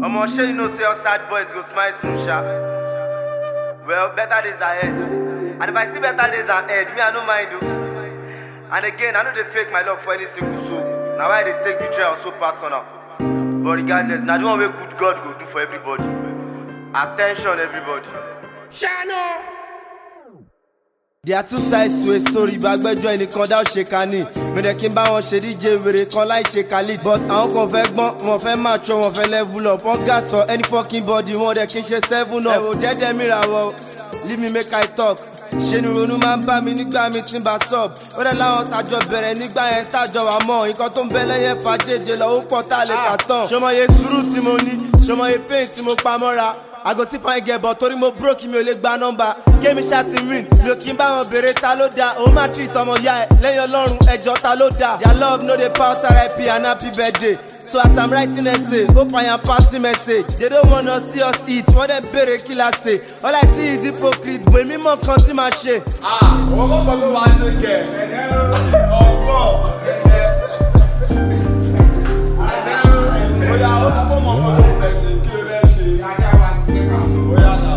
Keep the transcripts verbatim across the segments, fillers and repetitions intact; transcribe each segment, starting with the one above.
Omo, sure you know say us sad boys go smile soon, sha. Well, better days ahead. And if I see better days ahead, me I don't mind do. And again, I know they fake my love for any single soul. Now why they take the trial so personal. But regardless, now the one way good God go do for everybody. Attention, everybody. Shano. There are two sides to a story. Bagbejo ẹnìkan dá òṣèkánì. Bẹ̀rẹ̀ kí n bá wọn ṣe díje wèrè kan láì ṣe kálí. But àwọn kan fẹ́ gbọ́n, wọn fẹ́ mature, wọn fẹ́ level up. Wọ́n gas for any fucking body, wọn dẹ̀ kí n ṣe seven up. Ẹ̀wò jẹ́jẹ́ mi ra wọ, leave me make I talk. Ṣé ni ronú máa ń bá mi nígbà mi tí ń bá sub. Ó dẹ̀ láwọn tájọ bẹ̀rẹ̀ nígbà yẹn tájọ wà mọ́. Nǹkan tó ń bẹ lẹ́yìn fa jẹjẹ lọ, ó pọ̀ tá a lè kà tán. Ṣọmọye sùúrù tí mo ní, ṣọmọye pain tí mo pa mọ́ra. I go see fine girl, but torí mo broke mi ò lè gba nọ́mbà. Kémi ṣáàtì win, mi ò kí n bá wọn bèrè ta ló dá. Òun máa treat ọmọ ya ẹ̀ lẹ́yìn ọlọ́run ẹjọ́ ta ló dá. Their love no dey pass R I P and happy birthday. So as I'm writing essay, hope I am passing message. They don't wanna see us eat, wọ́n dẹ̀ bèrè kí la ṣe. All I see is hypocrite, bò èmi mọ̀ kan tí màá ṣe. Ah, owó kọ́ gbogbo wa ṣe kẹ̀. Ọgbọ́n. Bóyá ó sọ fún ọmọ ọmọ tó ń fẹ́ ṣe kí ló fẹ́ ṣe. Bóyá náà.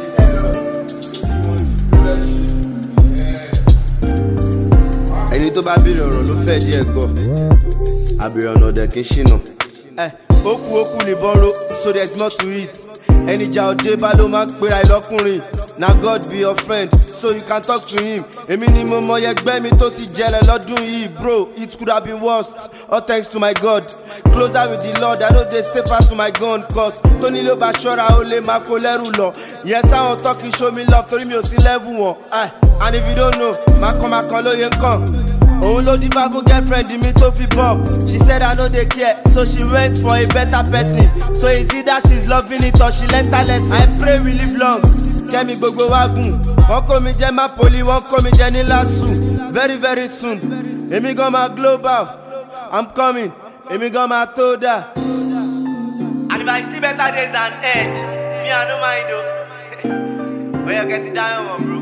Ẹni tó bá bèrè ọ̀rọ̀ ló fẹ́ díẹ̀ gbọ́. Àbèrè ọ̀nà ọ̀dẹ̀ kì í ṣìnà. Ẹ ókú ókú ní bọ́rọ̀, so there's more to it. Ẹni ìjà òde bá ló máa ń pera ìlọ́kùnrin. Na God be your friend, so you can talk to him. Èmi ni mo mọ ẹgbẹ́ mi tó ti jẹlẹ̀ lọ́dún yìí, bro. It could have been worse, all thanks to my God. Closer with the Lord, I no dey stay far to my gun. Cause Tony ló bá ṣọ́ra ó lè máa kó lẹ́rù lọ. Ìyẹn sáwọn talking show me love torí mi ò sí level wọn. And if you don't know, máa kàn máa kàn lóye nǹkan. Òun ló di fún girlfriend mi tó fi bob. She said I no dey care, so she went for a better person. So it's either she's loving it or she learnt her lesson. I pray we live long, kẹ́mi gbogbo wa gùn. Wọ́n kó mi jẹ́ Mapoli, wọ́n kó mi jẹ́ ní LASU. Very very soon, èmi gan máa global. I'm coming, èmi gan máa tó dà. And if I see better days ahead, me I no mind o. Where you get it down, bro.